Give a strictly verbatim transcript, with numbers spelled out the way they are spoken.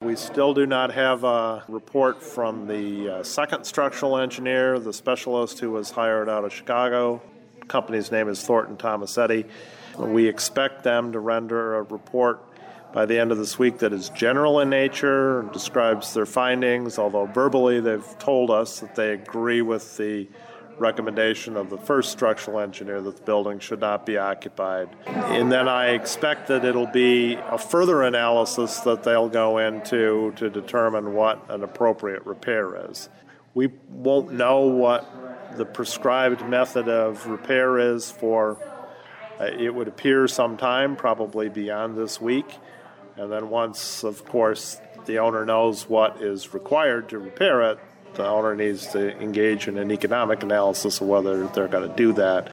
We still do not have a report from the uh, second structural engineer, the specialist who was hired out of Chicago. The company's name is Thornton Tomasetti. We expect them to render a report by the end of this week that is general in nature, describes their findings, although verbally they've told us that they agree with the recommendation of the first structural engineer that the building should not be occupied. And then I expect that it'll be a further analysis that they'll go into to determine what an appropriate repair is. We won't know what the prescribed method of repair is for, uh, it would appear sometime, probably beyond this week. And then once, of course, the owner knows what is required to repair it, the owner needs to engage in an economic analysis of whether they're going to do that.